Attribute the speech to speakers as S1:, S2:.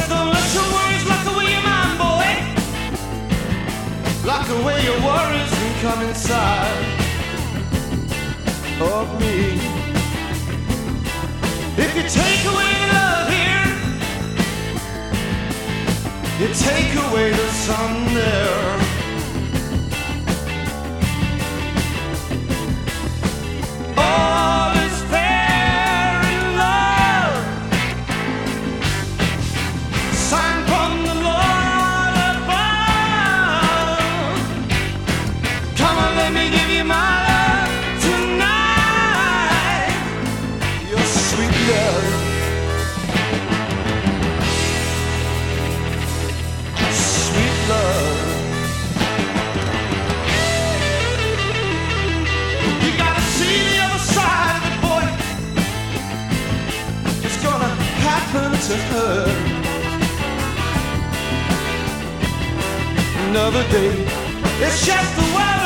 S1: says don't let your worries lock away your mind, boy. Lock away your worries and come inside of me. If you take away love here, you take away the sun there. All is fair in love, sign from the Lord above. Come on, let me give you my love tonight, your sweet love. Sweet love. You gotta see the other side of it, boy. It's gonna happen to her. Another day, it's just the way